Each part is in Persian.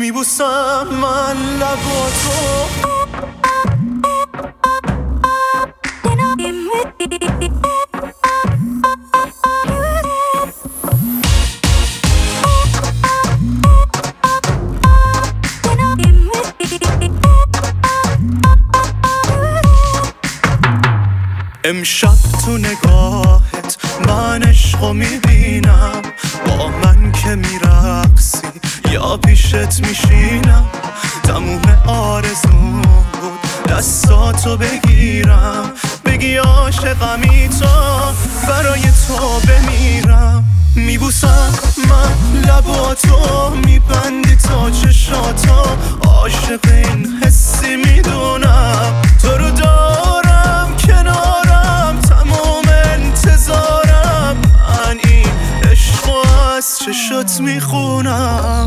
میبوسم من لباتو امشب تو نگاهت من عشقو میبینم، با من که میرقصی یا پیشت میشینم. تموم آرزوم بود دستاتو بگیرم، بگی عاشقمی تا برای تو بمیرم. میبوسم من لباتو، میبندی تا چشاتو، عاشق این حسی میدونم. تو رو دارم کنارم، تمام انتظارم، من این عشقو از چشات میخونم.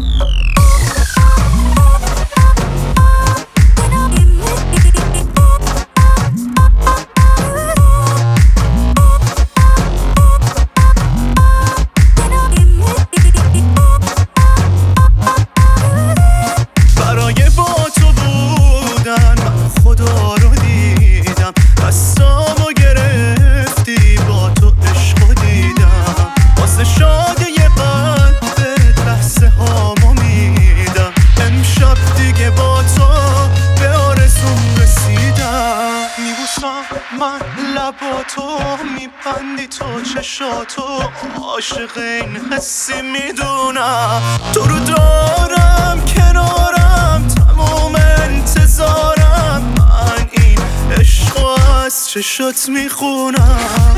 من لباتو، میبندی تو چشاتو، عاشق این حسی میدونم. تو رو دارم کنارم، تمام انتظارم، من این عشقو از چشات میخونم.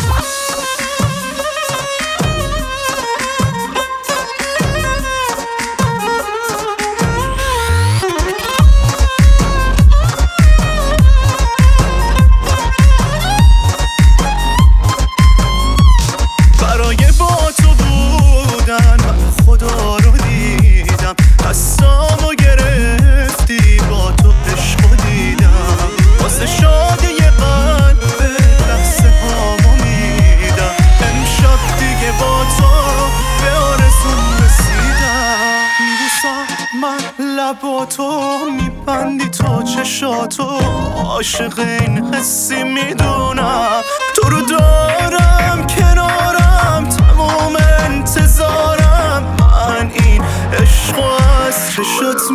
لباتو، میبندی تو چشاتو، عاشق این حسی میدونم. تو رو دارم کنارم، تمام انتظارم، من این عشقو از چشات